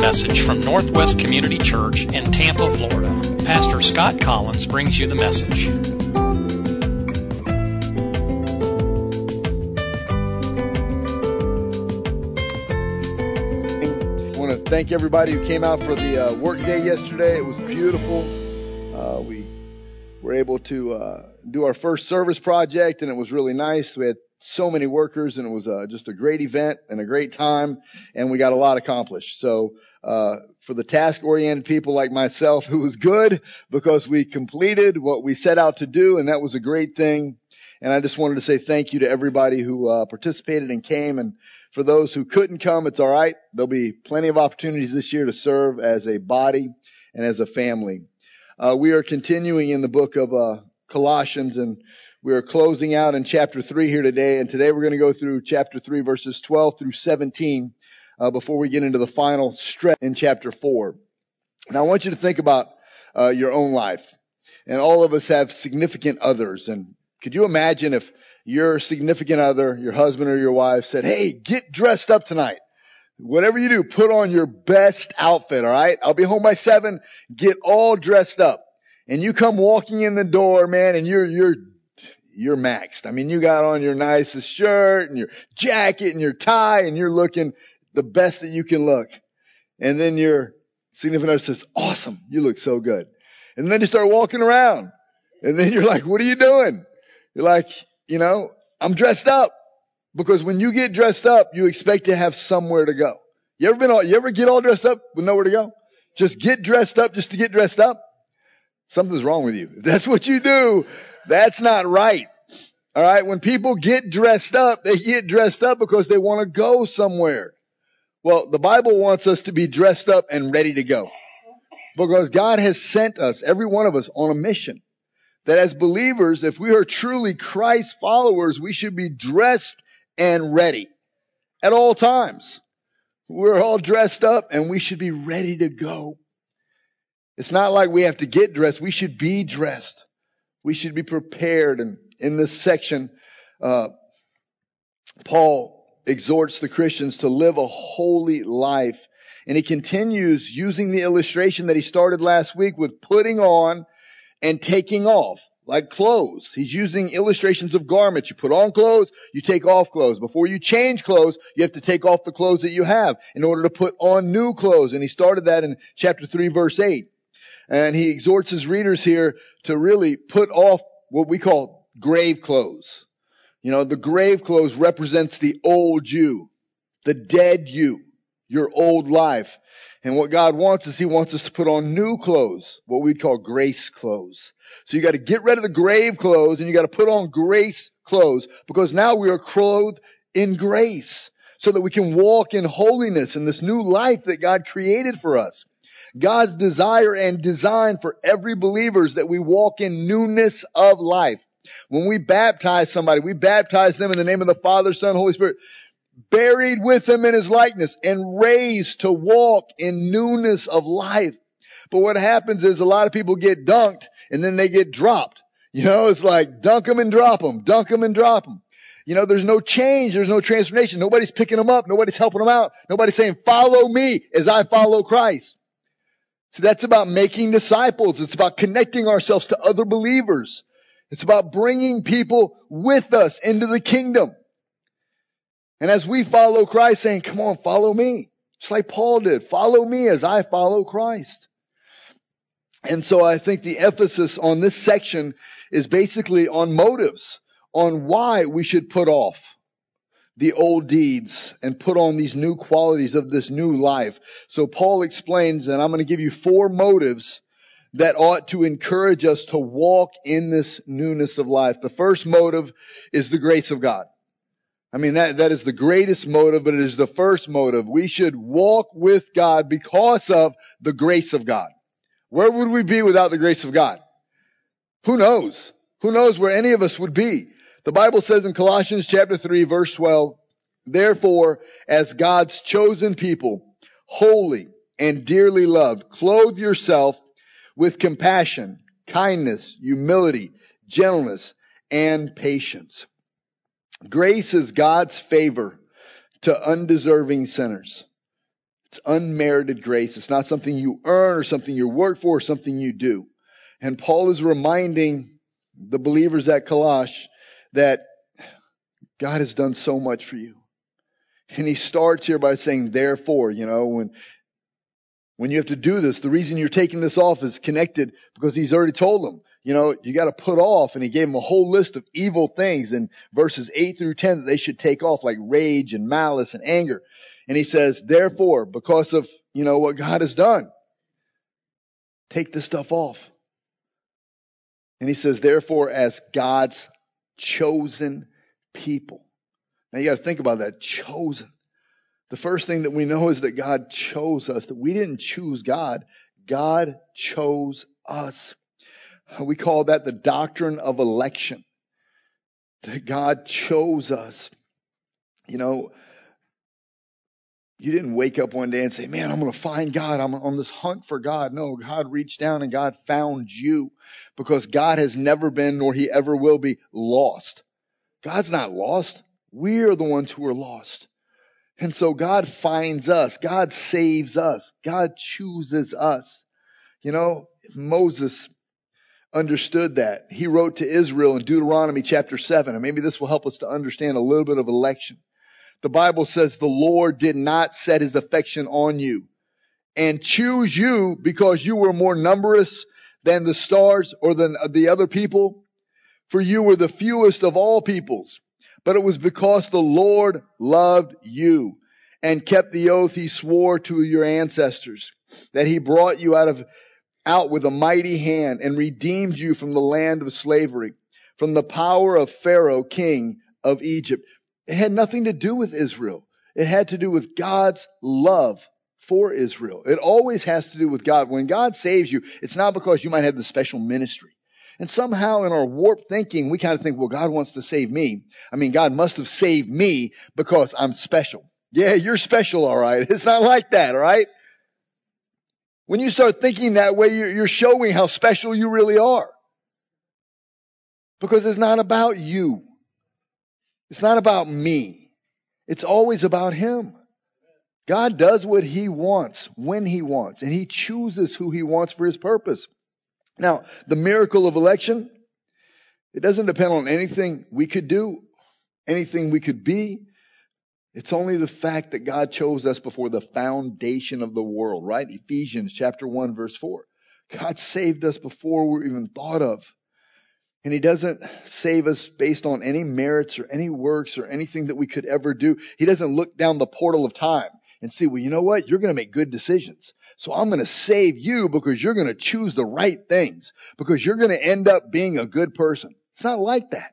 message from Northwest Community Church in Tampa, Florida. Pastor Scott Collins brings you the message. I want to thank everybody who came out for the work day yesterday. It was beautiful. We were able to do our first service project, and it was really nice. We had so many workers, and it was just a great event and a great time, and we got a lot accomplished. So for the task-oriented people like myself, it was good because we completed what we set out to do, and that was a great thing. And I just wanted to say thank you to everybody who participated and came. And for those who couldn't come, it's all right. There'll be plenty of opportunities this year to serve as a body and as a family. We are continuing in the book of Colossians, and we are closing out in chapter 3 here today. And today we're going to go through chapter 3, verses 12 through 17, before we get into the final stretch in chapter 4. And I want you to think about your own life. And all of us have significant others. And could you imagine if your significant other, your husband or your wife, said, "Hey, get dressed up tonight. Whatever you do, put on your best outfit, all right? I'll be home by 7. Get all dressed up." And you come walking in the door, man, and you're maxed. I mean, you got on your nicest shirt and your jacket and your tie, and you're looking the best that you can look. And then your significant other says, "Awesome. You look so good." And then you start walking around. And then you're like, "What are you doing?" You're like, "I'm dressed up." Because when you get dressed up, you expect to have somewhere to go. You ever get all dressed up with nowhere to go? Just get dressed up just to get dressed up? Something's wrong with you. If that's what you do, that's not right. All right. When people get dressed up, they get dressed up because they want to go somewhere. Well, the Bible wants us to be dressed up and ready to go. Because God has sent us, every one of us, on a mission. That as believers, if we are truly Christ followers, we should be dressed and ready at all times. We're all dressed up and we should be ready to go. It's not like we have to get dressed. We should be dressed. We should be prepared. And in this section, Paul exhorts the Christians to live a holy life. And he continues using the illustration that he started last week with putting on and taking off, like clothes. He's using illustrations of garments. You put on clothes, you take off clothes. Before you change clothes, you have to take off the clothes that you have in order to put on new clothes. And he started that in chapter 3, verse 8. And he exhorts his readers here to really put off what we call grave clothes. The grave clothes represents the old you, the dead you, your old life. And what God wants is He wants us to put on new clothes, what we'd call grace clothes. So you got to get rid of the grave clothes and you got to put on grace clothes, because now we are clothed in grace so that we can walk in holiness in this new life that God created for us. God's desire and design for every believer is that we walk in newness of life. When we baptize somebody, we baptize them in the name of the Father, Son, Holy Spirit, buried with Him in His likeness and raised to walk in newness of life. But what happens is a lot of people get dunked and then they get dropped. It's like dunk them and drop them, dunk them and drop them. There's no change. There's no transformation. Nobody's picking them up. Nobody's helping them out. Nobody's saying, "Follow me as I follow Christ." So that's about making disciples. It's about connecting ourselves to other believers. It's about bringing people with us into the kingdom. And as we follow Christ, saying, "Come on, follow me." Just like Paul did. Follow me as I follow Christ. And so I think the emphasis on this section is basically on motives, on why we should put off the old deeds and put on these new qualities of this new life. So Paul explains, and I'm going to give you 4 motives that ought to encourage us to walk in this newness of life. The first motive is the grace of God. I mean, that is the greatest motive, but it is the first motive. We should walk with God because of the grace of God. Where would we be without the grace of God? Who knows? Who knows where any of us would be? The Bible says in Colossians chapter 3, verse 12, "Therefore, as God's chosen people, holy and dearly loved, clothe yourself with compassion, kindness, humility, gentleness, and patience." Grace is God's favor to undeserving sinners. It's unmerited grace. It's not something you earn or something you work for or something you do. And Paul is reminding the believers at Colossae that God has done so much for you. And he starts here by saying, therefore, when you have to do this, the reason you're taking this off is connected because he's already told them, you got to put off. And he gave them a whole list of evil things in verses 8 through 10 that they should take off, like rage and malice and anger. And he says, therefore, because of, what God has done, take this stuff off. And he says, therefore, as God's chosen people. Now you got to think about that. Chosen. The first thing that we know is that God chose us, that we didn't choose God. God chose us. We call that the doctrine of election. That God chose us. You didn't wake up one day and say, man, I'm going to find God. I'm on this hunt for God. No, God reached down and God found you because God has never been, nor he ever will be, lost. God's not lost. We are the ones who are lost. And so God finds us. God saves us. God chooses us. Moses understood that. He wrote to Israel in Deuteronomy chapter 7. And maybe this will help us to understand a little bit of election. The Bible says the Lord did not set his affection on you and choose you because you were more numerous than the stars or than the other people. For you were the fewest of all peoples. But it was because the Lord loved you and kept the oath he swore to your ancestors, that he brought you out with a mighty hand and redeemed you from the land of slavery, from the power of Pharaoh, king of Egypt. It had nothing to do with Israel. It had to do with God's love for Israel. It always has to do with God. When God saves you, it's not because you might have the special ministry. And somehow in our warped thinking, we kind of think, well, God wants to save me. God must have saved me because I'm special. Yeah, you're special, all right. It's not like that, all right? When you start thinking that way, you're showing how special you really are. Because it's not about you. It's not about me. It's always about him. God does what he wants, when he wants, and he chooses who he wants for his purpose. Now, the miracle of election, it doesn't depend on anything we could do, anything we could be. It's only the fact that God chose us before the foundation of the world, right? Ephesians chapter 1, verse 4. God saved us before we were even thought of. And he doesn't save us based on any merits or any works or anything that we could ever do. He doesn't look down the portal of time and see, well, you know what? You're going to make good decisions. So I'm going to save you because you're going to choose the right things, because you're going to end up being a good person. It's not like that.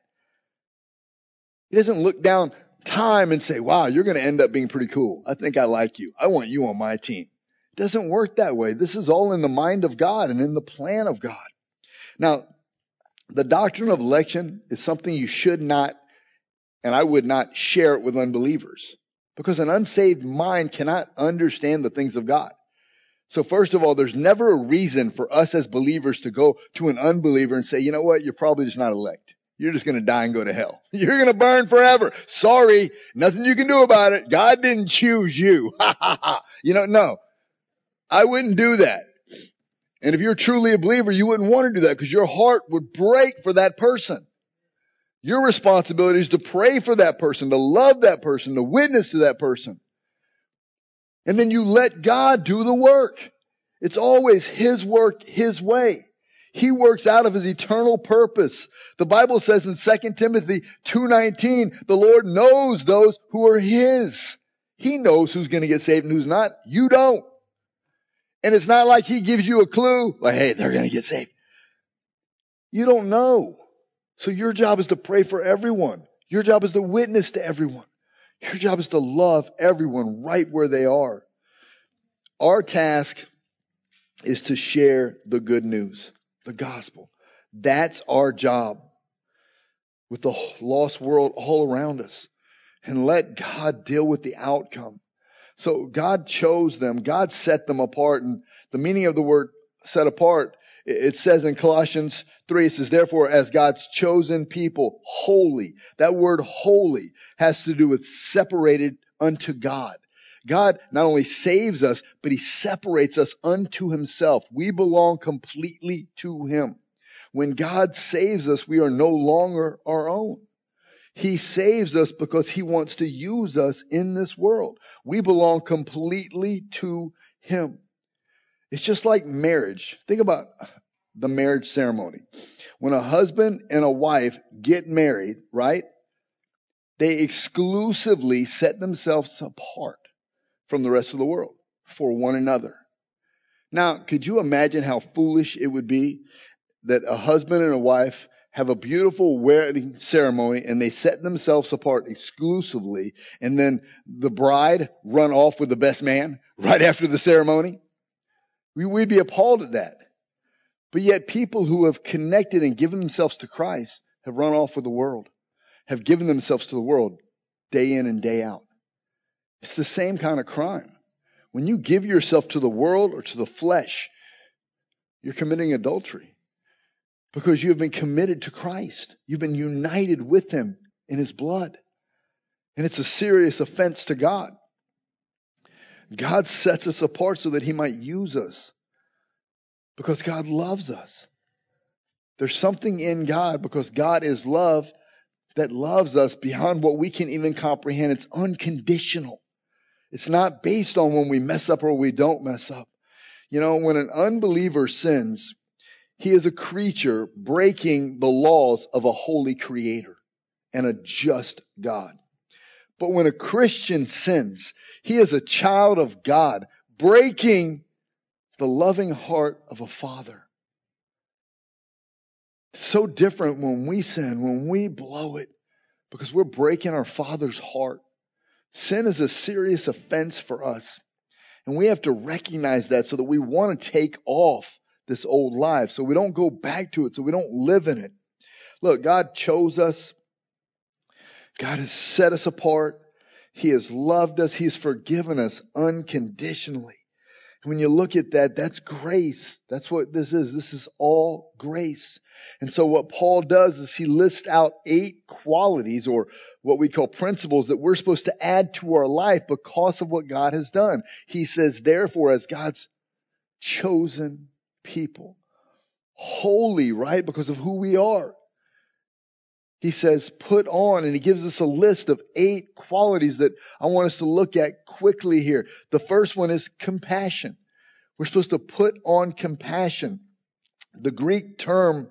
He doesn't look down time and say, wow, you're going to end up being pretty cool. I think I like you. I want you on my team. It doesn't work that way. This is all in the mind of God and in the plan of God. Now, the doctrine of election is something you should not, and I would not share it with unbelievers, because an unsaved mind cannot understand the things of God. So first of all, there's never a reason for us as believers to go to an unbeliever and say, you know what, you're probably just not elect. You're just going to die and go to hell. You're going to burn forever. Sorry, nothing you can do about it. God didn't choose you. No, I wouldn't do that. And if you're truly a believer, you wouldn't want to do that because your heart would break for that person. Your responsibility is to pray for that person, to love that person, to witness to that person. And then you let God do the work. It's always his work, his way. He works out of his eternal purpose. The Bible says in 2 Timothy 2:19, the Lord knows those who are his. He knows who's going to get saved and who's not. You don't. And it's not like he gives you a clue, like, hey, they're going to get saved. You don't know. So your job is to pray for everyone. Your job is to witness to everyone. Your job is to love everyone right where they are. Our task is to share the good news, the gospel. That's our job with the lost world all around us. And let God deal with the outcome. So God chose them. God set them apart. And the meaning of the word set apart, it says in Colossians 3, it says, therefore, as God's chosen people, holy. That word holy has to do with separated unto God. God not only saves us, but he separates us unto himself. We belong completely to him. When God saves us, we are no longer our own. He saves us because he wants to use us in this world. We belong completely to him. It's just like marriage. Think about the marriage ceremony. When a husband and a wife get married, right? They exclusively set themselves apart from the rest of the world for one another. Now, could you imagine how foolish it would be that a husband and a wife have a beautiful wedding ceremony and they set themselves apart exclusively, and then the bride run off with the best man right after the ceremony? We'd be appalled at that. But yet people who have connected and given themselves to Christ have run off with the world, have given themselves to the world day in and day out. It's the same kind of crime. When you give yourself to the world or to the flesh, you're committing adultery. Because you have been committed to Christ. You've been united with him in his blood. And it's a serious offense to God. God sets us apart so that he might use us. Because God loves us. There's something in God, because God is love, that loves us beyond what we can even comprehend. It's unconditional. It's not based on when we mess up or we don't mess up. You know, when an unbeliever sins, he is a creature breaking the laws of a holy creator and a just God. But when a Christian sins, he is a child of God breaking the loving heart of a father. It's so different when we sin, when we blow it, because we're breaking our Father's heart. Sin is a serious offense for us. And we have to recognize that so that we want to take off this old life, so we don't go back to it, so we don't live in it. Look, God chose us. God has set us apart. He has loved us. He has forgiven us unconditionally. And when you look at that, that's grace. That's what this is. This is all grace. And so what Paul does is he lists out 8 qualities, or what we call principles, that we're supposed to add to our life because of what God has done. He says, therefore, as God's chosen people, holy, right? Because of who we are. He says, put on, and he gives us a list of 8 qualities that I want us to look at quickly here. The first one is compassion. We're supposed to put on compassion. The Greek term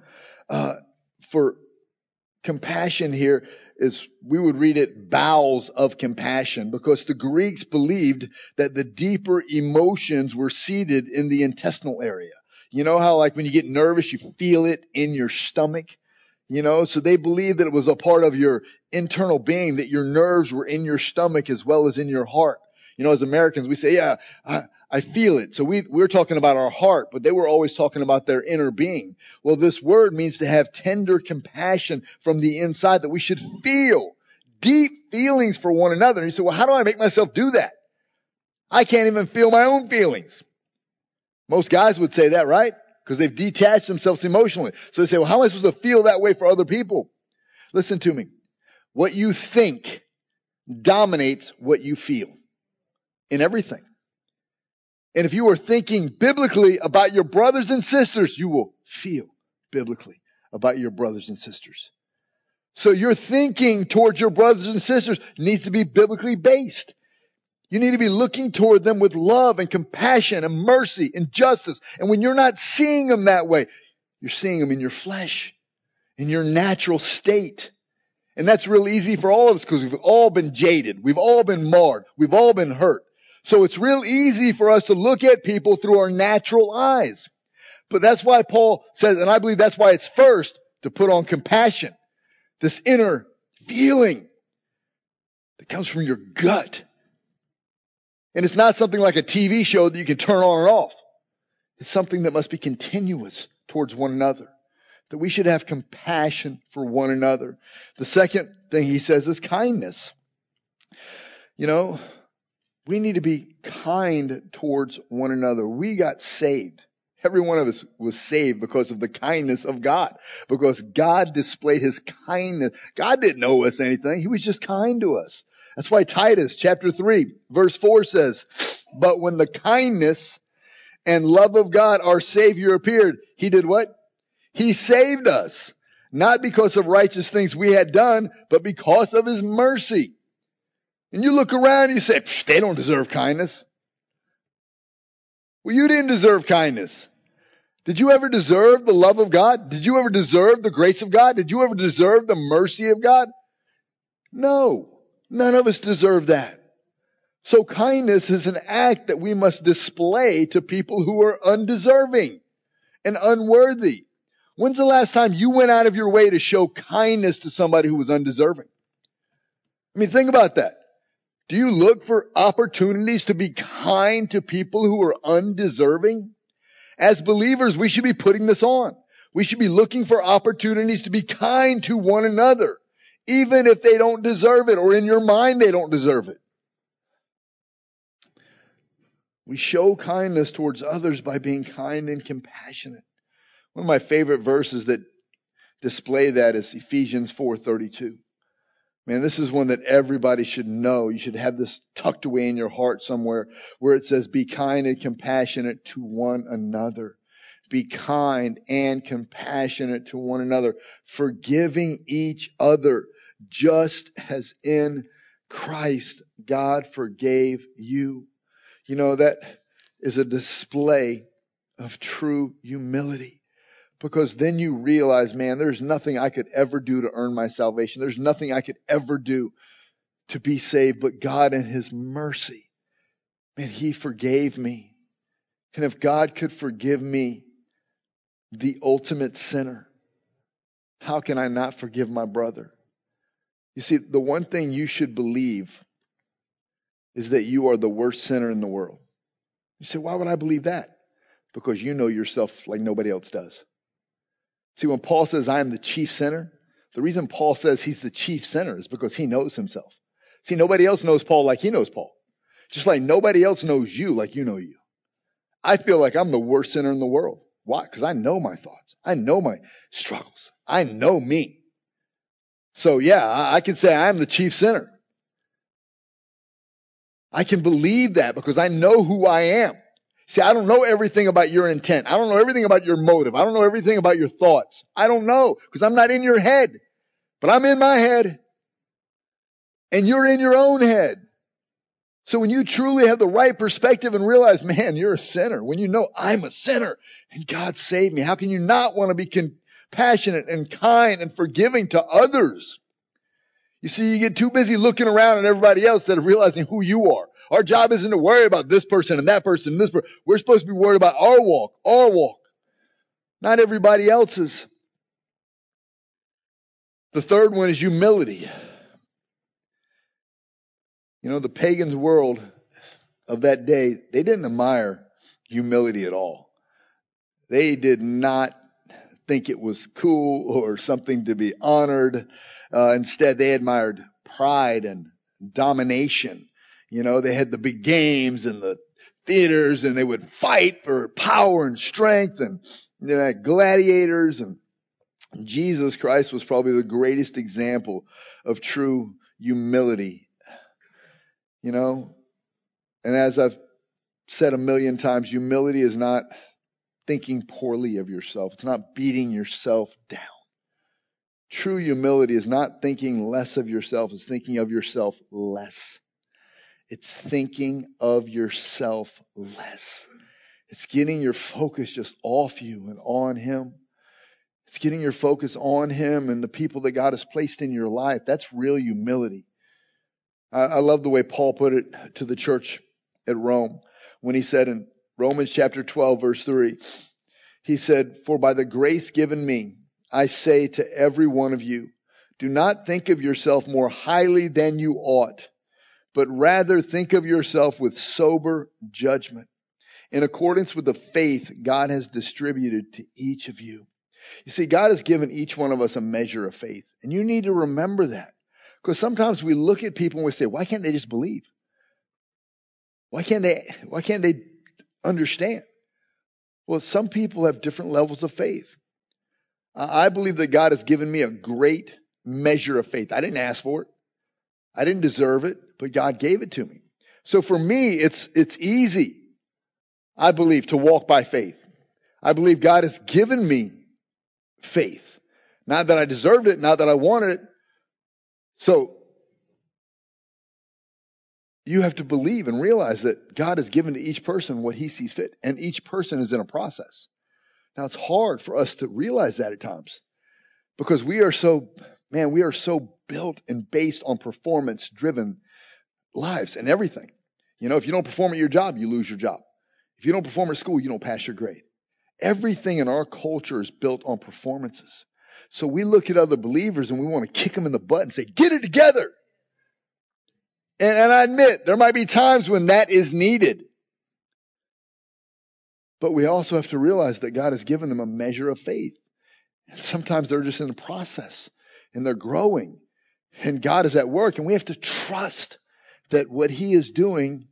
for compassion here is, we would read it bowels of compassion, because the Greeks believed that the deeper emotions were seated in the intestinal area. You know how, like, when you get nervous, you feel it in your stomach? You know, so they believed that it was a part of your internal being, that your nerves were in your stomach as well as in your heart. You know, as Americans, we say, yeah, I feel it. So we're talking about our heart, but they were always talking about their inner being. Well, this word means to have tender compassion from the inside, that we should feel deep feelings for one another. And you say, well, how do I make myself do that? I can't even feel my own feelings. Most guys would say that, right? Because they've detached themselves emotionally. So they say, well, how am I supposed to feel that way for other people? Listen to me. What you think dominates what you feel in everything. And if you are thinking biblically about your brothers and sisters, you will feel biblically about your brothers and sisters. So your thinking towards your brothers and sisters needs to be biblically based. You need to be looking toward them with love and compassion and mercy and justice. And when you're not seeing them that way, you're seeing them in your flesh, in your natural state. And that's real easy for all of us, because we've all been jaded. We've all been marred. We've all been hurt. So it's real easy for us to look at people through our natural eyes. But that's why Paul says, and I believe that's why it's first to put on compassion. This inner feeling that comes from your gut. And it's not something like a TV show that you can turn on and off. It's something that must be continuous towards one another. That we should have compassion for one another. The second thing he says is kindness. You know, we need to be kind towards one another. We got saved. Every one of us was saved because of the kindness of God. Because God displayed his kindness. God didn't owe us anything. He was just kind to us. That's why Titus chapter 3 verse 4 says, but when the kindness and love of God, our Savior, appeared, He did what? He saved us. Not because of righteous things we had done, but because of His mercy. And you look around and you say, they don't deserve kindness. Well, you didn't deserve kindness. Did you ever deserve the love of God? Did you ever deserve the grace of God? Did you ever deserve the mercy of God? No. None of us deserve that. So kindness is an act that we must display to people who are undeserving and unworthy. When's the last time you went out of your way to show kindness to somebody who was undeserving? I mean, think about that. Do you look for opportunities to be kind to people who are undeserving? As believers, we should be putting this on. We should be looking for opportunities to be kind to one another, even if they don't deserve it, or in your mind they don't deserve it. We show kindness towards others by being kind and compassionate. One of my favorite verses that display that is Ephesians 4:32. Man, this is one that everybody should know. You should have this tucked away in your heart somewhere, where it says, be kind and compassionate to one another. Be kind and compassionate to one another, forgiving each other, just as in Christ God forgave you. You know, that is a display of true humility. Because then you realize, man, there's nothing I could ever do to earn my salvation. There's nothing I could ever do to be saved, but God in His mercy. Man, He forgave me. And if God could forgive me, the ultimate sinner, how can I not forgive my brother? You see, the one thing you should believe is that you are the worst sinner in the world. You say, why would I believe that? Because you know yourself like nobody else does. See, when Paul says, I am the chief sinner, the reason Paul says he's the chief sinner is because he knows himself. See, nobody else knows Paul like he knows Paul. Just like nobody else knows you like you know you. I feel like I'm the worst sinner in the world. Why? Because I know my thoughts. I know my struggles. I know me. So yeah, I can say I'm the chief sinner. I can believe that because I know who I am. See, I don't know everything about your intent. I don't know everything about your motive. I don't know everything about your thoughts. I don't know because I'm not in your head. But I'm in my head. And you're in your own head. So when you truly have the right perspective and realize, man, you're a sinner. When you know I'm a sinner and God saved me, how can you not want to be compassionate and kind and forgiving to others? You see, you get too busy looking around at everybody else instead of realizing who you are. Our job isn't to worry about this person and that person and this person. We're supposed to be worried about our walk, not everybody else's. The third one is humility. You know, the pagans' world of that day, they didn't admire humility at all. They did not think it was cool or something to be honored. Instead, they admired pride and domination. You know, they had the big games and the theaters, and they would fight for power and strength, and they had gladiators. And Jesus Christ was probably the greatest example of true humility. You know, and as I've said a million times, humility is not thinking poorly of yourself. It's not beating yourself down. True humility is not thinking less of yourself. It's thinking of yourself less. It's thinking of yourself less. It's getting your focus just off you and on Him. It's getting your focus on Him and the people that God has placed in your life. That's real humility. I love the way Paul put it to the church at Rome when he said in Romans chapter 12, verse 3, he said, for by the grace given me, I say to every one of you, do not think of yourself more highly than you ought, but rather think of yourself with sober judgment, in accordance with the faith God has distributed to each of you. You see, God has given each one of us a measure of faith, and you need to remember that. Because sometimes we look at people and we say, why can't they just believe? Why can't they understand? Well, some people have different levels of faith. I believe that God has given me a great measure of faith. I didn't ask for it. I didn't deserve it. but God gave it to me. So for me, it's easy, I believe, to walk by faith. I believe God has given me faith. Not that I deserved it, not that I wanted it. So you have to believe and realize that God has given to each person what he sees fit, and each person is in a process. Now, it's hard for us to realize that at times because we are so built and based on performance-driven lives and everything. You know, if you don't perform at your job, you lose your job. If you don't perform at school, you don't pass your grade. Everything in our culture is built on performances. So we look at other believers and we want to kick them in the butt and say, get it together. And I admit, there might be times when that is needed. But we also have to realize that God has given them a measure of faith. And sometimes they're just in a process and they're growing. And God is at work, and we have to trust that what he is doing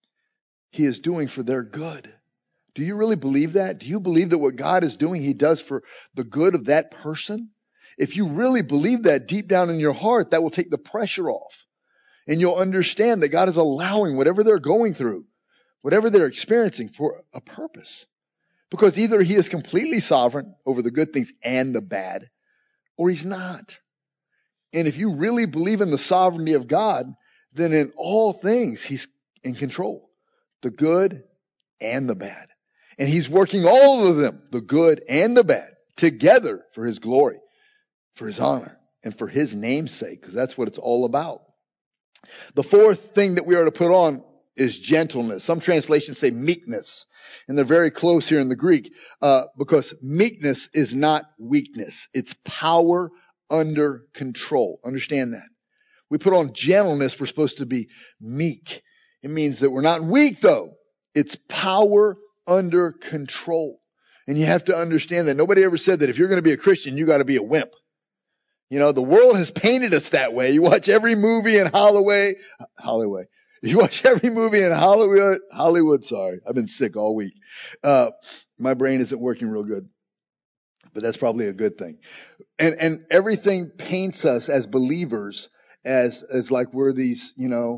for their good. Do you really believe that? Do you believe that what God is doing, he does for the good of that person? If you really believe that deep down in your heart, that will take the pressure off. And you'll understand that God is allowing whatever they're going through, whatever they're experiencing, for a purpose. Because either he is completely sovereign over the good things and the bad, or he's not. And if you really believe in the sovereignty of God, then in all things he's in control. The good and the bad. And he's working all of them, the good and the bad, together for his glory, for his honor, and for his name's sake, because that's what it's all about. The fourth thing that we are to put on is gentleness. Some translations say meekness, and they're very close here in the Greek, because meekness is not weakness. It's power under control. Understand that. We put on gentleness, we're supposed to be meek. It means that we're not weak, though. It's power under control. And you have to understand that nobody ever said that if you're going to be a Christian, you got to be a wimp. You know, the world has painted us that way. You watch every movie in Hollywood. You watch every movie in Hollywood. Sorry, I've been sick all week. My brain isn't working real good, but that's probably a good thing. And everything paints us as believers as like we're these,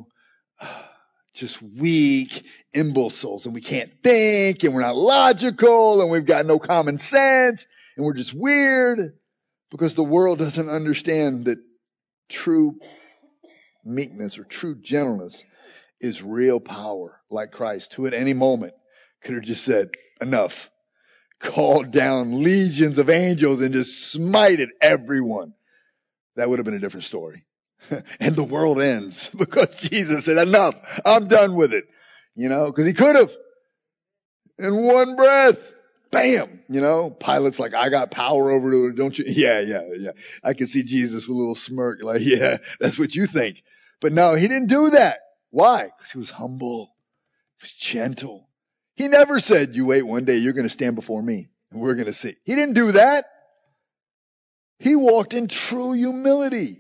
just weak imbeciles, and we can't think, and we're not logical, and we've got no common sense, and we're just weird. Because the world doesn't understand that true meekness or true gentleness is real power, like Christ, who at any moment could have just said, enough, called down legions of angels and just smited everyone. That would have been a different story. And the world ends because Jesus said, enough, I'm done with it. Because he could have. In one breath. Bam! Pilate's like, I got power over it, don't you? Yeah. I can see Jesus with a little smirk, like, yeah, that's what you think. But no, he didn't do that. Why? Because he was humble. He was gentle. He never said, you wait, one day you're going to stand before me and we're going to see. He didn't do that. He walked in true humility.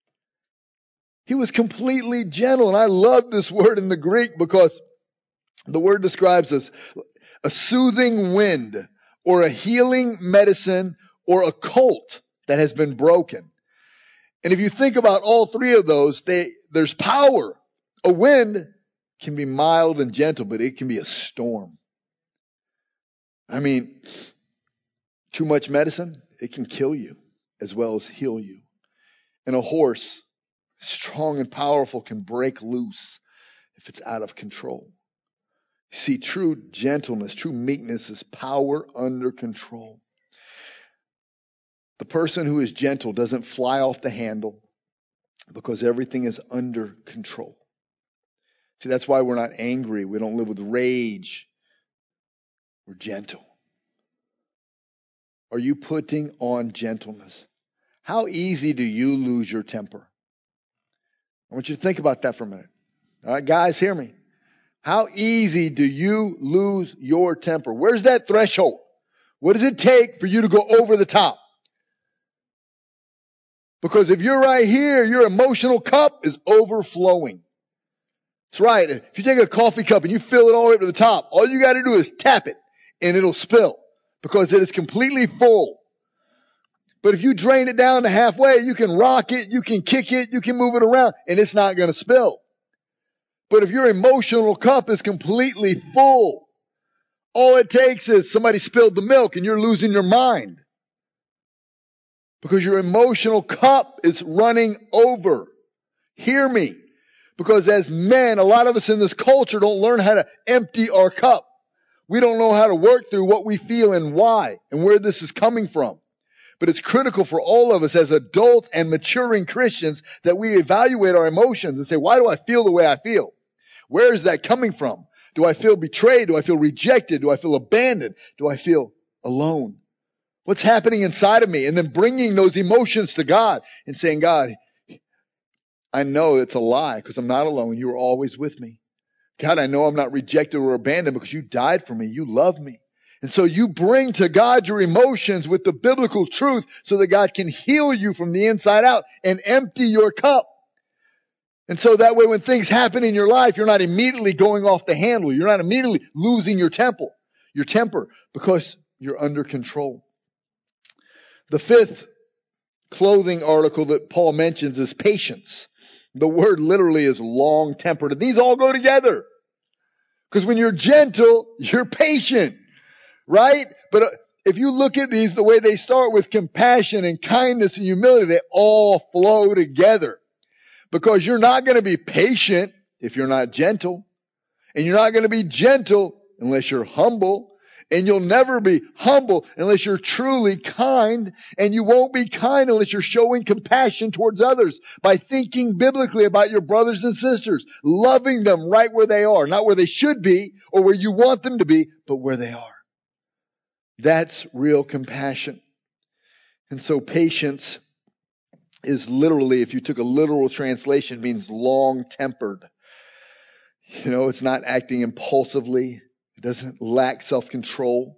He was completely gentle. And I love this word in the Greek because the word describes us a soothing wind, or a healing medicine, or a colt that has been broken. And if you think about all three of those, there's power. A wind can be mild and gentle, but it can be a storm. I mean, too much medicine, it can kill you as well as heal you. And a horse, strong and powerful, can break loose if it's out of control. See, true gentleness, true meekness is power under control. The person who is gentle doesn't fly off the handle because everything is under control. See, that's why we're not angry. We don't live with rage. We're gentle. Are you putting on gentleness? How easy do you lose your temper? I want you to think about that for a minute. All right, guys, hear me. How easy do you lose your temper? Where's that threshold? What does it take for you to go over the top? Because if you're right here, your emotional cup is overflowing. That's right. If you take a coffee cup and you fill it all the way up to the top, all you got to do is tap it and it'll spill because it is completely full. But if you drain it down to halfway, you can rock it, you can kick it, you can move it around, and it's not going to spill. But if your emotional cup is completely full, all it takes is somebody spilled the milk and you're losing your mind. Because your emotional cup is running over. Hear me. Because as men, a lot of us in this culture don't learn how to empty our cup. We don't know how to work through what we feel and why and where this is coming from. But it's critical for all of us as adults and maturing Christians that we evaluate our emotions and say, why do I feel the way I feel? Where is that coming from? Do I feel betrayed? Do I feel rejected? Do I feel abandoned? Do I feel alone? What's happening inside of me? And then bringing those emotions to God and saying, God, I know it's a lie because I'm not alone. You are always with me. God, I know I'm not rejected or abandoned because you died for me. You love me. And so you bring to God your emotions with the biblical truth so that God can heal you from the inside out and empty your cup. And so that way when things happen in your life, you're not immediately going off the handle. You're not immediately losing your temper, because you're under control. The fifth clothing article that Paul mentions is patience. The word literally is long-tempered. And these all go together. Because when you're gentle, you're patient. Right? But if you look at these, the way they start with compassion and kindness and humility, they all flow together. Because you're not going to be patient if you're not gentle. And you're not going to be gentle unless you're humble. And you'll never be humble unless you're truly kind. And you won't be kind unless you're showing compassion towards others by thinking biblically about your brothers and sisters, loving them right where they are, not where they should be or where you want them to be, but where they are. That's real compassion. And so patience is literally, if you took a literal translation, means long-tempered. It's not acting impulsively. It doesn't lack self-control.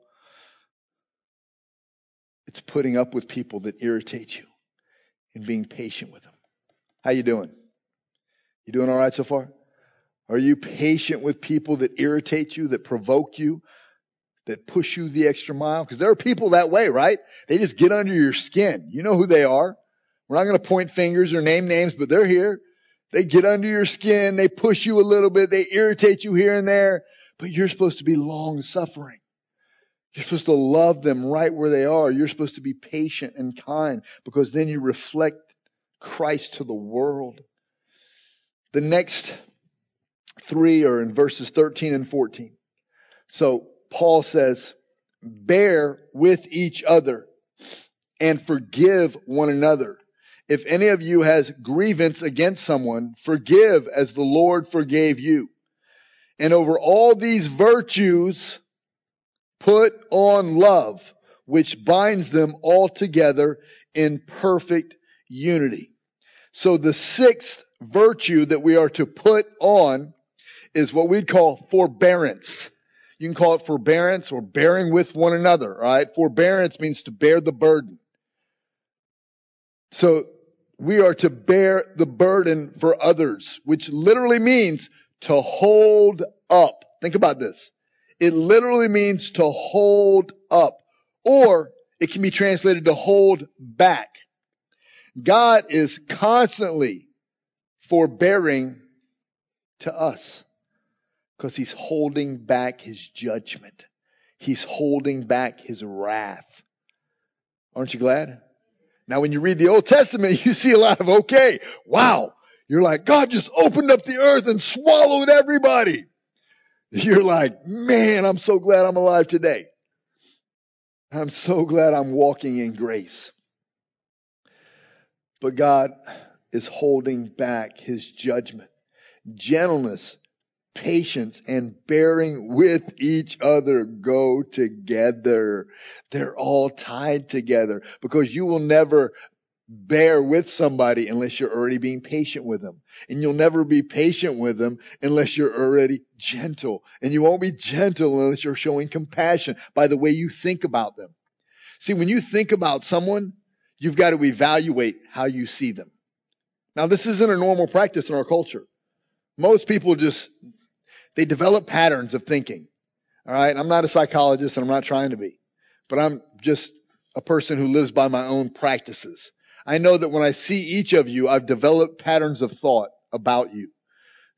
It's putting up with people that irritate you and being patient with them. How you doing? You doing all right so far? Are you patient with people that irritate you, that provoke you, that push you the extra mile? Because there are people that way, right? They just get under your skin. You know who they are. We're not going to point fingers or name names, but they're here. They get under your skin. They push you a little bit. They irritate you here and there. But you're supposed to be long-suffering. You're supposed to love them right where they are. You're supposed to be patient and kind because then you reflect Christ to the world. The next three are in verses 13 and 14. So Paul says, bear with each other and forgive one another. If any of you has grievance against someone, forgive as the Lord forgave you. And over all these virtues, put on love, which binds them all together in perfect unity. So the sixth virtue that we are to put on is what we'd call forbearance. You can call it forbearance or bearing with one another, right? Forbearance means to bear the burden. So we are to bear the burden for others, which literally means to hold up. Think about this. It literally means to hold up, or it can be translated to hold back. God is constantly forbearing to us because He's holding back His judgment. He's holding back His wrath. Aren't you glad? Now, when you read the Old Testament, you see a lot of, okay, wow. You're like, God just opened up the earth and swallowed everybody. You're like, man, I'm so glad I'm alive today. I'm so glad I'm walking in grace. But God is holding back His judgment. Gentleness, patience, and bearing with each other go together. They're all tied together because you will never bear with somebody unless you're already being patient with them. And you'll never be patient with them unless you're already gentle. And you won't be gentle unless you're showing compassion by the way you think about them. See, when you think about someone, you've got to evaluate how you see them. Now, this isn't a normal practice in our culture. Most people they develop patterns of thinking. All right. I'm not a psychologist and I'm not trying to be, but I'm just a person who lives by my own practices. I know that when I see each of you, I've developed patterns of thought about you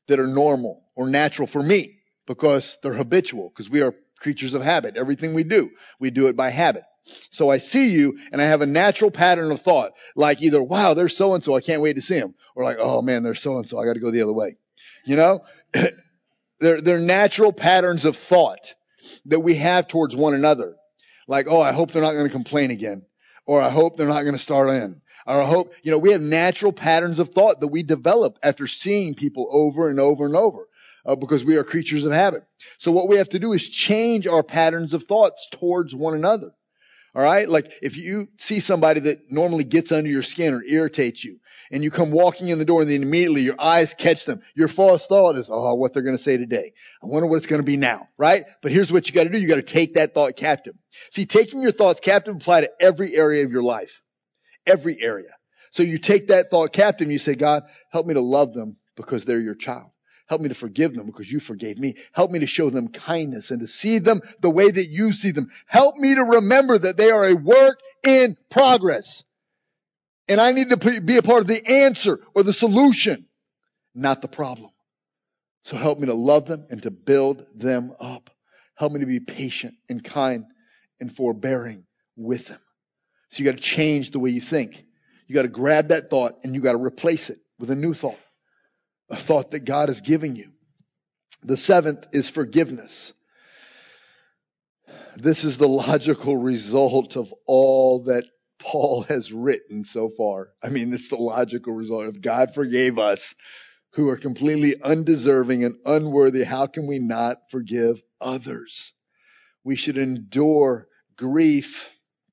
that are normal or natural for me because they're habitual, because we are creatures of habit. Everything we do it by habit. So I see you and I have a natural pattern of thought, like either, wow, there's so-and-so, I can't wait to see him. Or like, oh man, there's so-and-so, I got to go the other way. You know, they're natural patterns of thought that we have towards one another. Like, oh, I hope they're not going to complain again. Or I hope they're not going to start in. Or I hope, we have natural patterns of thought that we develop after seeing people over and over and over. Because we are creatures of habit. So what we have to do is change our patterns of thoughts towards one another. All right? Like if you see somebody that normally gets under your skin or irritates you, and you come walking in the door and then immediately your eyes catch them, your first thought is, oh, what they're going to say today. I wonder what it's going to be now, right? But here's what you got to do. You got to take that thought captive. See, taking your thoughts captive apply to every area of your life. Every area. So you take that thought captive and you say, God, help me to love them because they're your child. Help me to forgive them because you forgave me. Help me to show them kindness and to see them the way that you see them. Help me to remember that they are a work in progress. And I need to be a part of the answer or the solution, not the problem. So help me to love them and to build them up. Help me to be patient and kind and forbearing with them. So you got to change the way you think. You got to grab that thought and you got to replace it with a new thought. A thought that God is giving you. The seventh is forgiveness. This is the logical result of all that Paul has written so far. I mean, it's the logical result. If God forgave us who are completely undeserving and unworthy, how can we not forgive others? We should endure grief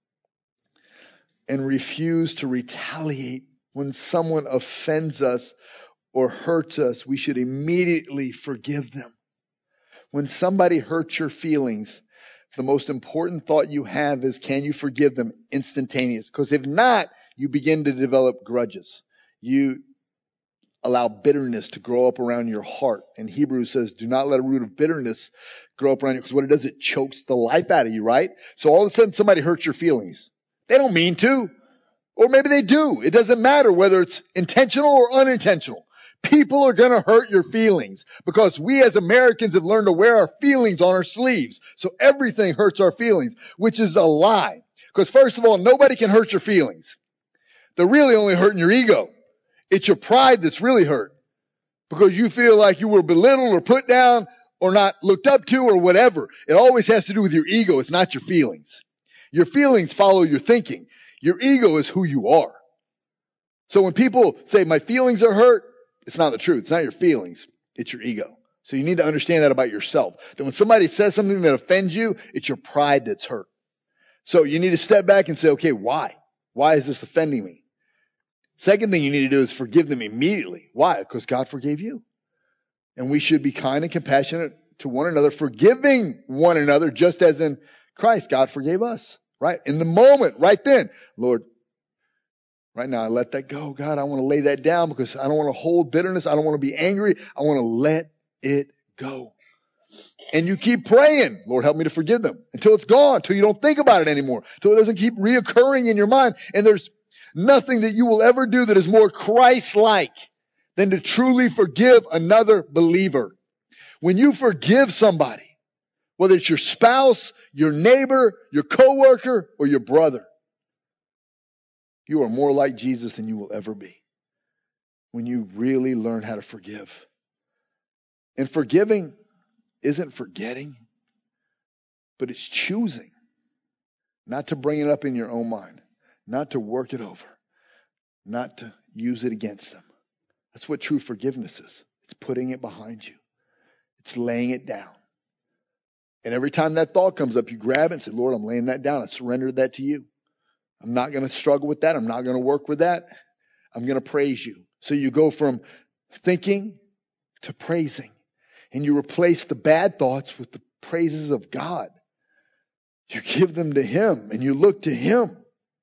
and refuse to retaliate when someone offends us or hurts us. We should immediately forgive them. When somebody hurts your feelings, the most important thought you have is, can you forgive them instantaneous? Because if not, you begin to develop grudges. You allow bitterness to grow up around your heart. And Hebrews says, do not let a root of bitterness grow up around you, because what it does, it chokes the life out of you, right? So all of a sudden somebody hurts your feelings. They don't mean to. Or maybe they do. It doesn't matter whether it's intentional or unintentional. People are going to hurt your feelings because we as Americans have learned to wear our feelings on our sleeves. So everything hurts our feelings, which is a lie. Because first of all, nobody can hurt your feelings. They're really only hurting your ego. It's your pride that's really hurt because you feel like you were belittled or put down or not looked up to or whatever. It always has to do with your ego. It's not your feelings. Your feelings follow your thinking. Your ego is who you are. So when people say my feelings are hurt, it's not the truth. It's not your feelings. It's your ego. So you need to understand that about yourself. That when somebody says something that offends you, it's your pride that's hurt. So you need to step back and say, okay, why? Why is this offending me? Second thing you need to do is forgive them immediately. Why? Because God forgave you. And we should be kind and compassionate to one another, forgiving one another just as in Christ, God forgave us. Right? In the moment, right then, Lord, right now I let that go. God, I want to lay that down because I don't want to hold bitterness. I don't want to be angry. I want to let it go. And you keep praying, Lord, help me to forgive them until it's gone, until you don't think about it anymore, until it doesn't keep reoccurring in your mind. And there's nothing that you will ever do that is more Christ-like than to truly forgive another believer. When you forgive somebody, whether it's your spouse, your neighbor, your coworker, or your brother, you are more like Jesus than you will ever be when you really learn how to forgive. And forgiving isn't forgetting, but it's choosing not to bring it up in your own mind, not to work it over, not to use it against them. That's what true forgiveness is. It's putting it behind you. It's laying it down. And every time that thought comes up, you grab it and say, Lord, I'm laying that down. I surrendered that to you. I'm not going to struggle with that. I'm not going to work with that. I'm going to praise you. So you go from thinking to praising. And you replace the bad thoughts with the praises of God. You give them to Him and you look to Him.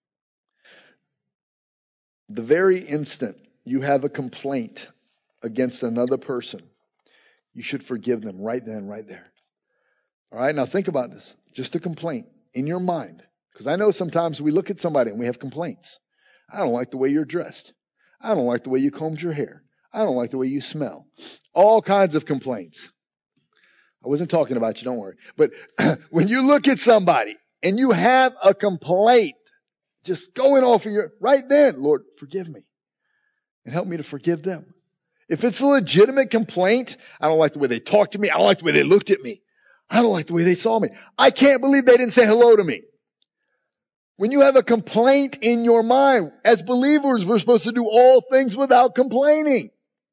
The very instant you have a complaint against another person, you should forgive them right then, right there. All right, now think about this. Just a complaint in your mind. Because I know sometimes we look at somebody and we have complaints. I don't like the way you're dressed. I don't like the way you combed your hair. I don't like the way you smell. All kinds of complaints. I wasn't talking about you, don't worry. But when you look at somebody and you have a complaint, just going off of your, right then, Lord, forgive me and help me to forgive them. If it's a legitimate complaint, I don't like the way they talked to me. I don't like the way they looked at me. I don't like the way they saw me. I can't believe they didn't say hello to me. When you have a complaint in your mind, as believers, we're supposed to do all things without complaining.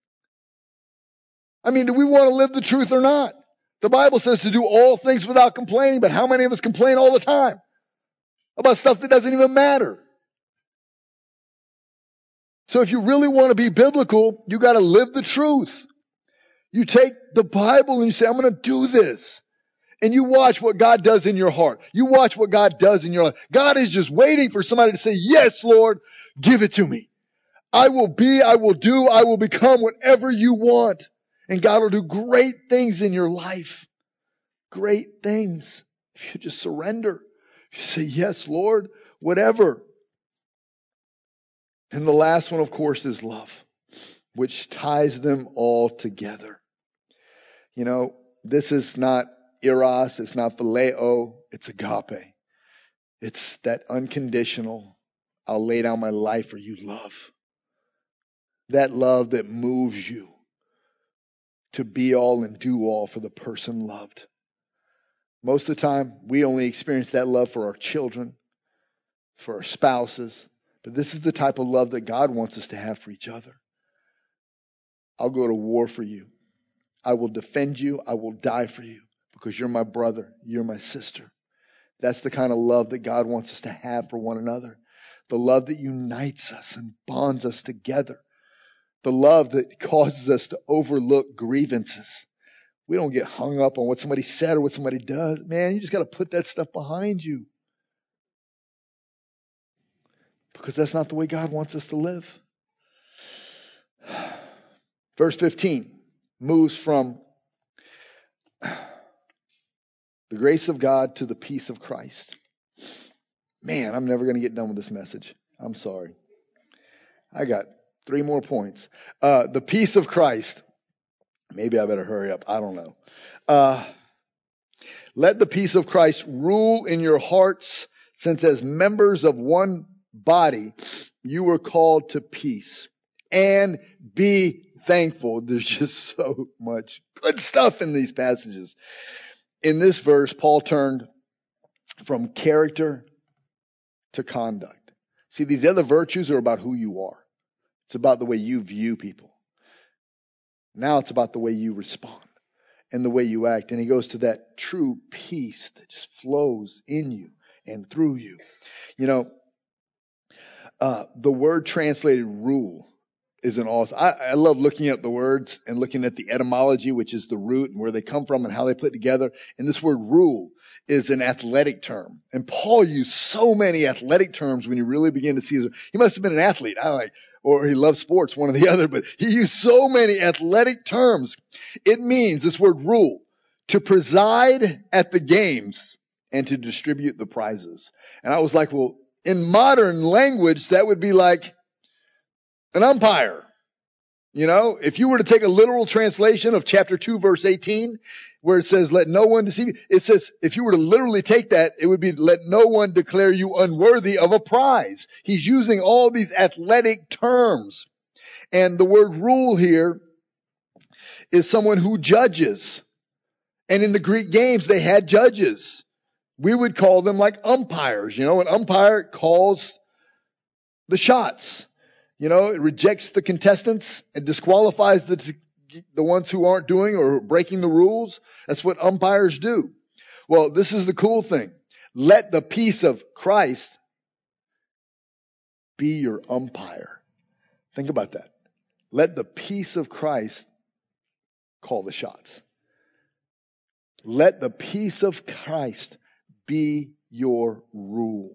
I mean, do we want to live the truth or not? The Bible says to do all things without complaining, but how many of us complain all the time about stuff that doesn't even matter? So if you really want to be biblical, you got to live the truth. You take the Bible and you say, I'm going to do this. And you watch what God does in your heart. You watch what God does in your life. God is just waiting for somebody to say, yes, Lord, give it to me. I will be, I will do, I will become whatever you want. And God will do great things in your life. Great things. If you just surrender. If you say, yes, Lord, whatever. And the last one, of course, is love, which ties them all together. You know, this is not eros, it's not phileo, it's agape. It's that unconditional, I'll lay down my life for you love. That love that moves you to be all and do all for the person loved. Most of the time, we only experience that love for our children, for our spouses. But this is the type of love that God wants us to have for each other. I'll go to war for you. I will defend you. I will die for you because you're my brother. You're my sister. That's the kind of love that God wants us to have for one another. The love that unites us and bonds us together. The love that causes us to overlook grievances. We don't get hung up on what somebody said or what somebody does. Man, you just got to put that stuff behind you. Because that's not the way God wants us to live. Verse 15 moves from the grace of God to the peace of Christ. Man, I'm never going to get done with this message. I'm sorry. I got 3 more points. The peace of Christ. Maybe I better hurry up. I don't know. Let the peace of Christ rule in your hearts, since as members of one body, you were called to peace. And be thankful. There's just so much good stuff in these passages. In this verse, Paul turned from character to conduct. See, these other virtues are about who you are. It's about the way you view people. Now it's about the way you respond and the way you act. And he goes to that true peace that just flows in you and through you. You know, the word translated rule is an awesome. I love looking at the words and looking at the etymology, which is the root and where they come from and how they put together. And this word rule is an athletic term. And Paul used so many athletic terms when you really begin to see. He must have been an athlete. Or he loved sports, one or the other, but he used so many athletic terms. It means, this word rule, to preside at the games and to distribute the prizes. And I was like, well, in modern language, that would be like an umpire. You know, if you were to take a literal translation of chapter 2, verse 18, where it says, let no one deceive you. It says, if you were to literally take that, it would be, let no one declare you unworthy of a prize. He's using all these athletic terms. And the word rule here is someone who judges. And in the Greek games, they had judges. We would call them like umpires. You know, an umpire calls the shots. You know, it rejects the contestants and disqualifies the ones who aren't doing or breaking the rules. That's what umpires do. Well, this is the cool thing. Let the peace of Christ be your umpire. Think about that. Let the peace of Christ call the shots. Let the peace of Christ be your rule.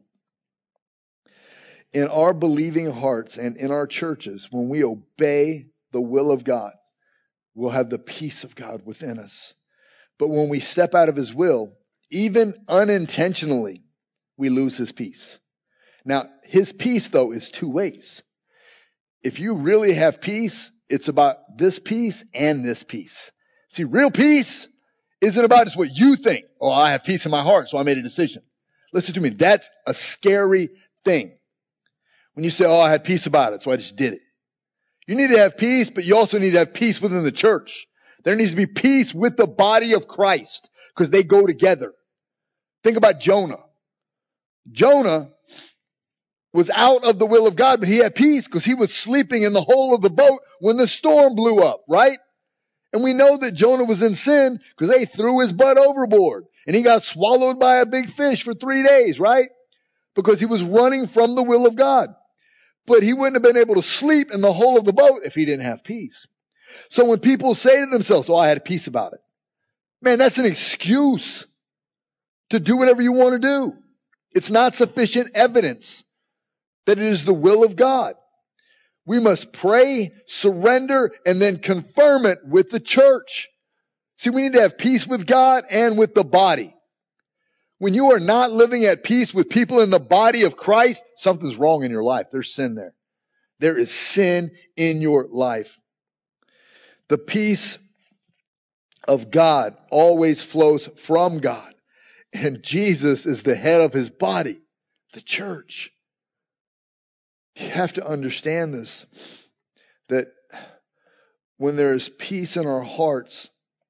In our believing hearts and in our churches, when we obey the will of God, we'll have the peace of God within us. But when we step out of His will, even unintentionally, we lose His peace. Now, His peace, though, is 2 ways. If you really have peace, It's about this peace and this peace. See, real peace isn't about just what you think. Oh, I have peace in my heart, so I made a decision. Listen to me. That's a scary thing. When you say, oh, I had peace about it, so I just did it. You need to have peace, but you also need to have peace within the church. There needs to be peace with the body of Christ because they go together. Think about Jonah. Jonah was out of the will of God, but he had peace because he was sleeping in the hole of the boat when the storm blew up, right? And we know that Jonah was in sin because they threw his butt overboard and he got swallowed by a big fish for 3 days, right? Because he was running from the will of God. But he wouldn't have been able to sleep in the hole of the boat if he didn't have peace. So when people say to themselves, oh, I had peace about it. Man, that's an excuse to do whatever you want to do. It's not sufficient evidence that it is the will of God. We must pray, surrender, and then confirm it with the church. See, we need to have peace with God and with the body. When you are not living at peace with people in the body of Christ, something's wrong in your life. There's sin there. There is sin in your life. The peace of God always flows from God. And Jesus is the head of his body, the church. You have to understand this, that when there is peace in our hearts,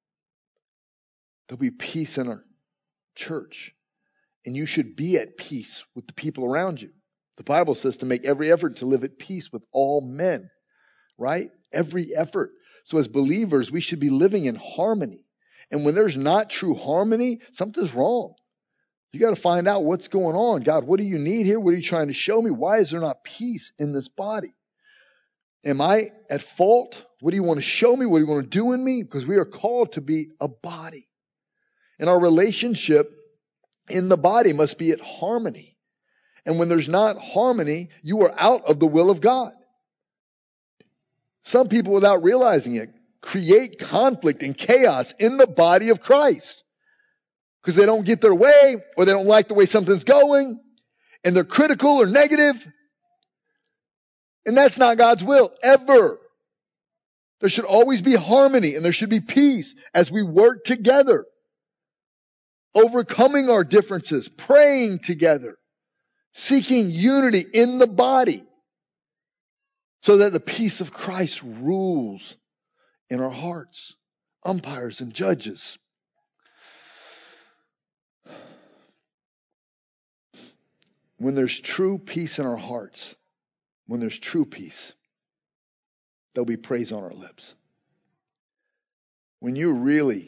there'll be peace in our church. And you should be at peace with the people around you. The Bible says to make every effort to live at peace with all men, right? Every effort. So as believers, we should be living in harmony. And when there's not true harmony, something's wrong. You got to find out what's going on. God, what do you need here? What are you trying to show me? Why is there not peace in this body? Am I at fault? What do you want to show me? What do you want to do in me? Because we are called to be a body. And our relationship in the body must be at harmony. And when there's not harmony, you are out of the will of God. Some people, without realizing it, create conflict and chaos in the body of Christ. Because they don't get their way, or they don't like the way something's going, and they're critical or negative. And that's not God's will, ever. There should always be harmony, and there should be peace as we work together. Overcoming our differences, praying together, seeking unity in the body, so that the peace of Christ rules in our hearts, umpires and judges. When there's true peace in our hearts, when there's true peace, there'll be praise on our lips. When you're really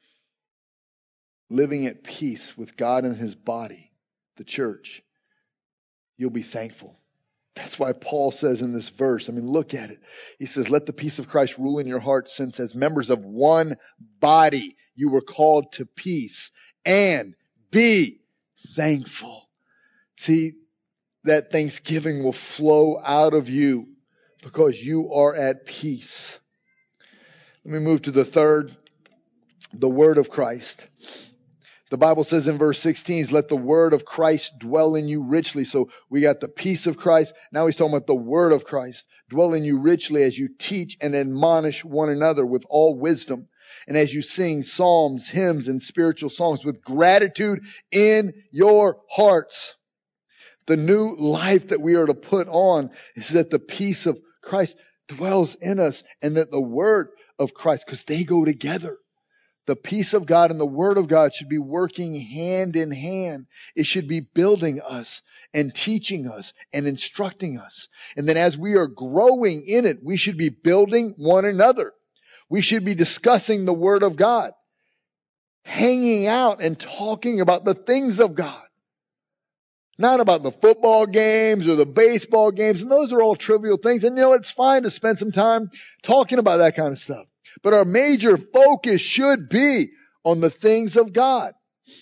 living at peace with God and his body, the church, you'll be thankful. That's why Paul says in this verse, look at it. He says, let the peace of Christ rule in your hearts, since as members of one body, you were called to peace, and be thankful. See, that thanksgiving will flow out of you because you are at peace. Let me move to the third, the word of Christ. The Bible says in verse 16, let the word of Christ dwell in you richly. So we got the peace of Christ. Now he's talking about the word of Christ. Dwell in you richly as you teach and admonish one another with all wisdom. And as you sing psalms, hymns, and spiritual songs with gratitude in your hearts. The new life that we are to put on is that the peace of Christ dwells in us, and that the word of Christ, because they go together. The peace of God and the word of God should be working hand in hand. It should be building us and teaching us and instructing us. And then as we are growing in it, we should be building one another. We should be discussing the word of God, hanging out and talking about the things of God. Not about the football games or the baseball games. And those are all trivial things. And it's fine to spend some time talking about that kind of stuff. But our major focus should be on the things of God.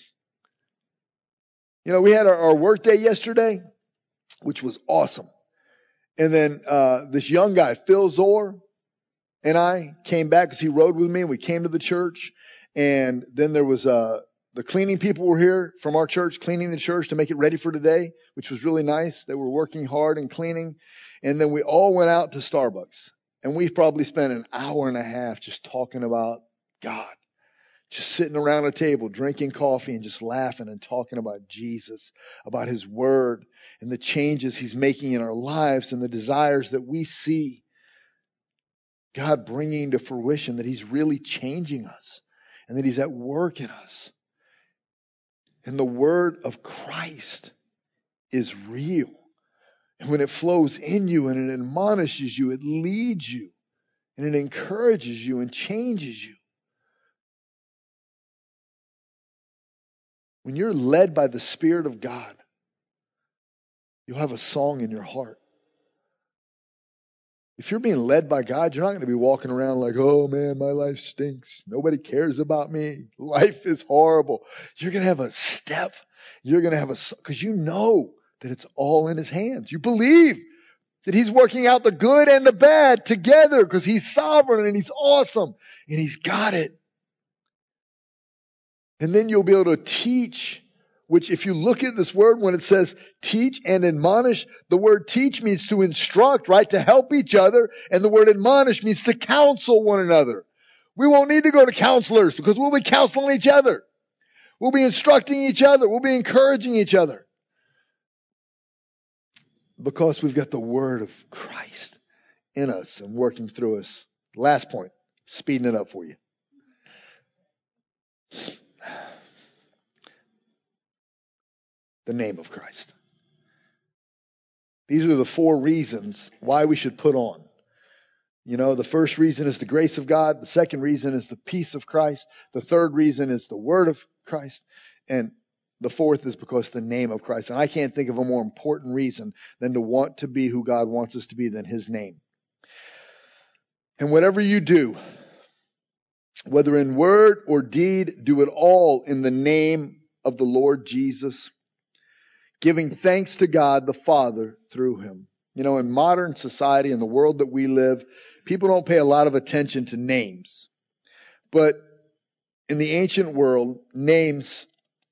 We had our work day yesterday, which was awesome. And then this young guy, Phil Zor, and I came back because he rode with me, and we came to the church. And then there was the cleaning people were here from our church, cleaning the church to make it ready for today, which was really nice. They were working hard and cleaning. And then we all went out to Starbucks. And we've probably spent an hour and a half just talking about God. Just sitting around a table, drinking coffee and just laughing and talking about Jesus, about His Word and the changes He's making in our lives and the desires that we see God bringing to fruition, that He's really changing us and that He's at work in us. And the Word of Christ is real. And when it flows in you and it admonishes you, it leads you and it encourages you and changes you. When you're led by the Spirit of God, you'll have a song in your heart. If you're being led by God, you're not going to be walking around like, oh man, my life stinks. Nobody cares about me. Life is horrible. You're going to have a step. You're going to have because you know that it's all in His hands. You believe that He's working out the good and the bad together because He's sovereign and He's awesome and He's got it. And then you'll be able to teach, which if you look at this word, when it says teach and admonish, the word teach means to instruct, right? To help each other. And the word admonish means to counsel one another. We won't need to go to counselors because we'll be counseling each other. We'll be instructing each other. We'll be encouraging each other. Because we've got the Word of Christ in us and working through us. Last point, speeding it up for you. The name of Christ. These are the 4 reasons why we should put on. You know, the first reason is the grace of God. The second reason is the peace of Christ. The third reason is the Word of Christ. And the fourth is because the name of Christ. And I can't think of a more important reason than to want to be who God wants us to be than His name. And whatever you do, whether in word or deed, do it all in the name of the Lord Jesus, giving thanks to God the Father through Him. You know, in modern society, in the world that we live, people don't pay a lot of attention to names. But in the ancient world, names,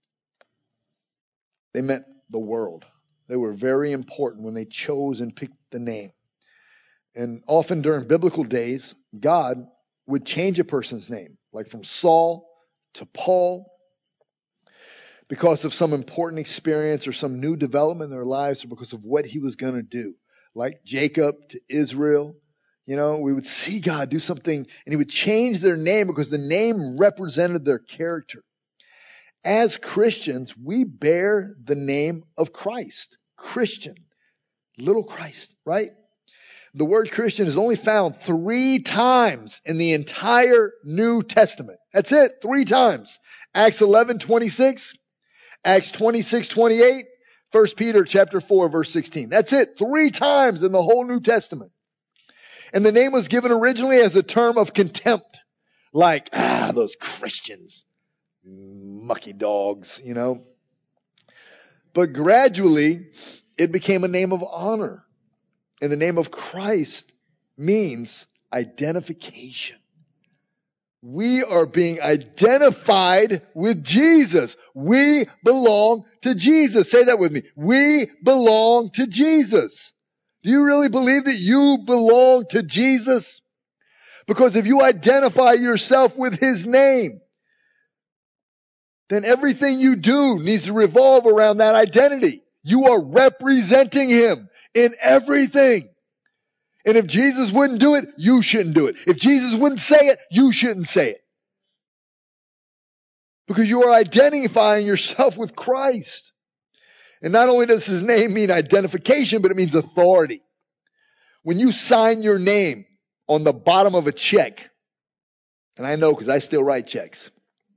they meant the world. They were very important when they chose and picked the name. And often during biblical days, God would change a person's name, like from Saul to Paul, because of some important experience or some new development in their lives, or because of what He was going to do. Like Jacob to Israel. You know, we would see God do something and He would change their name because the name represented their character. As Christians, we bear the name of Christ. Christian. Little Christ, right? The word Christian is only found 3 times in the entire New Testament. That's it, 3 times. Acts 11:26. Acts 26:28, 1 Peter chapter 4, verse 16. That's it. 3 times in the whole New Testament. And the name was given originally as a term of contempt. Like, those Christians. Mucky dogs, you know. But gradually, it became a name of honor. And the name of Christ means identification. We are being identified with Jesus. We belong to Jesus. Say that with me. We belong to Jesus. Do you really believe that you belong to Jesus? Because if you identify yourself with His name, then everything you do needs to revolve around that identity. You are representing Him in everything. And if Jesus wouldn't do it, you shouldn't do it. If Jesus wouldn't say it, you shouldn't say it. Because you are identifying yourself with Christ. And not only does His name mean identification, but it means authority. When you sign your name on the bottom of a check, and I know because I still write checks,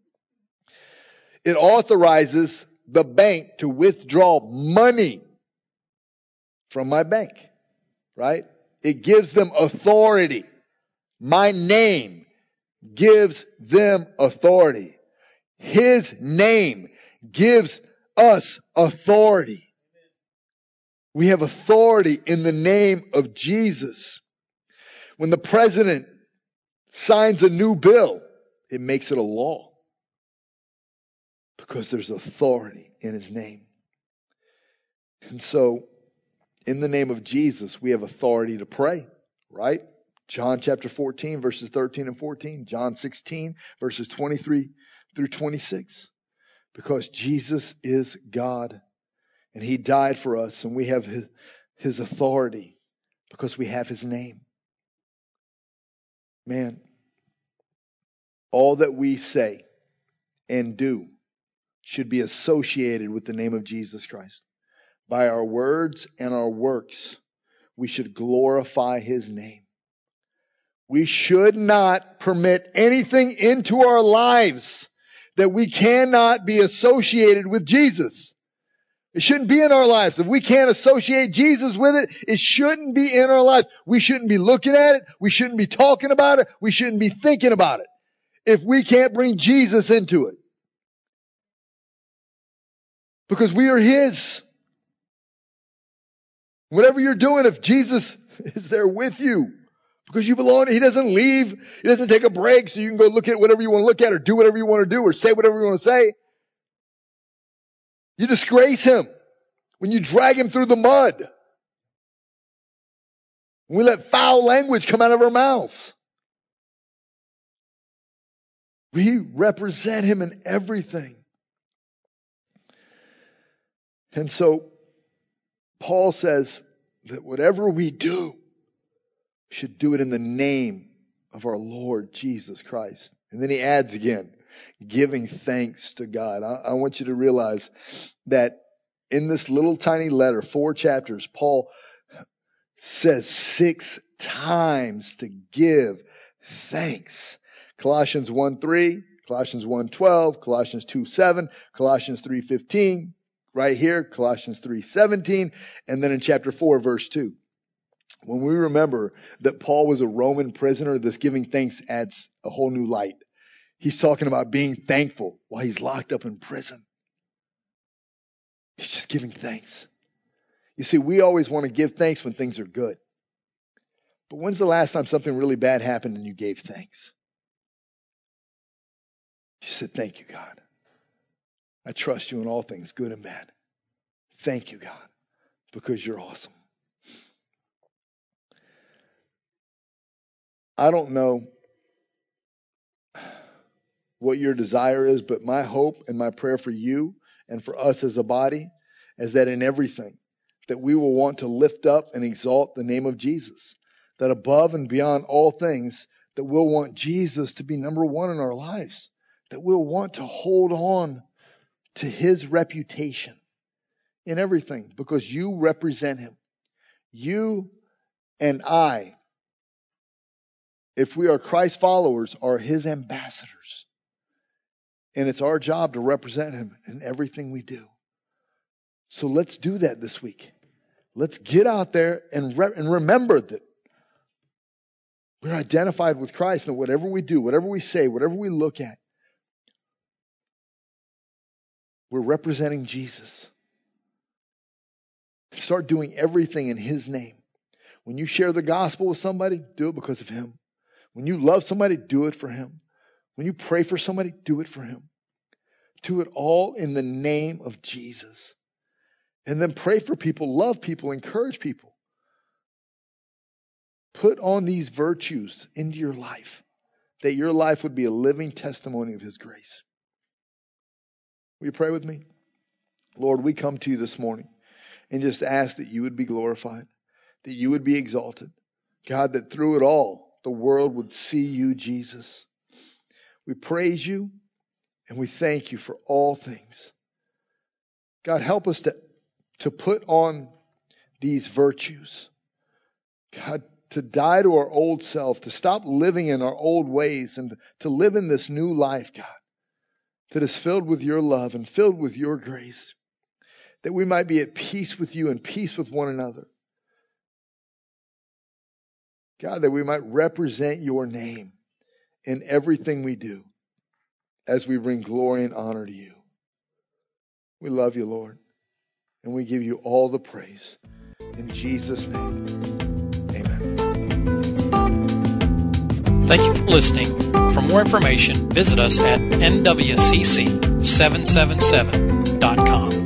it authorizes the bank to withdraw money from my bank, right? It gives them authority. My name gives them authority. His name gives us authority. We have authority in the name of Jesus. When the president signs a new bill, it makes it a law. Because there's authority in His name. And so, in the name of Jesus, we have authority to pray, right? John chapter 14, verses 13 and 14. John 16, verses 23 through 26. Because Jesus is God, and He died for us, and we have His authority because we have His name. Man, all that we say and do should be associated with the name of Jesus Christ. By our words and our works, we should glorify His name. We should not permit anything into our lives that we cannot be associated with Jesus. It shouldn't be in our lives. If we can't associate Jesus with it, it shouldn't be in our lives. We shouldn't be looking at it. We shouldn't be talking about it. We shouldn't be thinking about it if we can't bring Jesus into it. Because we are His. Whatever you're doing, if Jesus is there with you, because you belong, He doesn't leave. He doesn't take a break so you can go look at whatever you want to look at or do whatever you want to do or say whatever you want to say. You disgrace Him when you drag Him through the mud. When we let foul language come out of our mouths. We represent Him in everything. And so Paul says that whatever we do, we should do it in the name of our Lord Jesus Christ. And then he adds again, giving thanks to God. I want you to realize that in this little tiny letter, 4 chapters, Paul says 6 times to give thanks. Colossians 1:3, Colossians 1:12, Colossians 2:7, Colossians 3:15, right here, Colossians 3:17, and then in chapter 4, verse 2. When we remember that Paul was a Roman prisoner, this giving thanks adds a whole new light. He's talking about being thankful while he's locked up in prison. He's just giving thanks. You see, we always want to give thanks when things are good. But when's the last time something really bad happened and you gave thanks? You said, thank you, God. I trust you in all things, good and bad. Thank you, God, because you're awesome. I don't know what your desire is, but my hope and my prayer for you and for us as a body is that in everything, that we will want to lift up and exalt the name of Jesus. That above and beyond all things, that we'll want Jesus to be number one in our lives. That we'll want to hold on to His reputation in everything because you represent Him. You and I, if we are Christ followers, are His ambassadors. And it's our job to represent Him in everything we do. So let's do that this week. Let's get out there and remember that we're identified with Christ, and whatever we do, whatever we say, whatever we look at, we're representing Jesus. Start doing everything in His name. When you share the gospel with somebody, do it because of Him. When you love somebody, do it for Him. When you pray for somebody, do it for Him. Do it all in the name of Jesus. And then pray for people, love people, encourage people. Put on these virtues into your life, that your life would be a living testimony of His grace. Will you pray with me? Lord, we come to you this morning and just ask that you would be glorified, that you would be exalted. God, that through it all, the world would see you, Jesus. We praise you and we thank you for all things. God, help us to put on these virtues. God, to die to our old self, to stop living in our old ways and to live in this new life, God, that is filled with your love and filled with your grace, that we might be at peace with you and peace with one another. God, that we might represent your name in everything we do as we bring glory and honor to you. We love you, Lord, and we give you all the praise. In Jesus' name, amen. Thank you for listening. For more information, visit us at nwcc777.com.